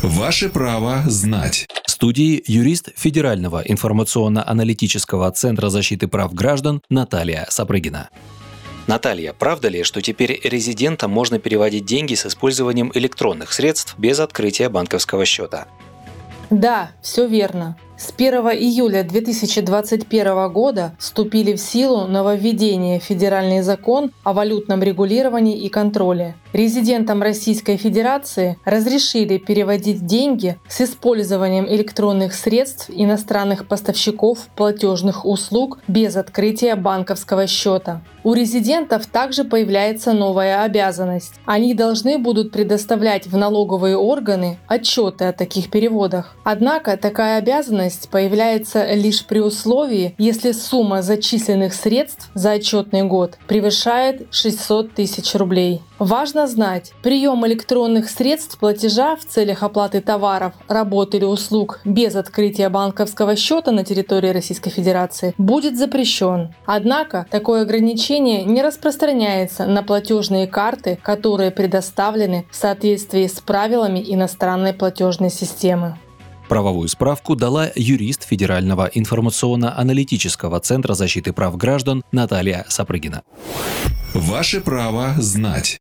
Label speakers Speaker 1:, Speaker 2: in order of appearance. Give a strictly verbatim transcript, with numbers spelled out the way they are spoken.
Speaker 1: Ваше право знать.
Speaker 2: В студии юрист Федерального информационно-аналитического центра защиты прав граждан Наталья Сапрыгина. Наталья, правда ли, что теперь резидентам можно переводить деньги с использованием электронных средств без открытия банковского счета?
Speaker 3: Да, все верно. С первого июля две тысячи двадцать первого года вступили в силу нововведения Федеральный закон о валютном регулировании и контроле. Резидентам Российской Федерации разрешили переводить деньги с использованием электронных средств иностранных поставщиков платежных услуг без открытия банковского счета. У резидентов также появляется новая обязанность. Они должны будут предоставлять в налоговые органы отчеты о таких переводах. Однако такая обязанность появляется лишь при условии, если сумма зачисленных средств за отчетный год превышает шестьсот тысяч рублей. Важно знать, прием электронных средств платежа в целях оплаты товаров, работ или услуг без открытия банковского счета на территории Российской Федерации будет запрещен. Однако такое ограничение не распространяется на платежные карты, которые предоставлены в соответствии с правилами иностранной платежной системы.
Speaker 2: Правовую справку дала юрист Федерального информационно-аналитического центра защиты прав граждан Наталья Сапрыгина.
Speaker 1: Ваше право знать.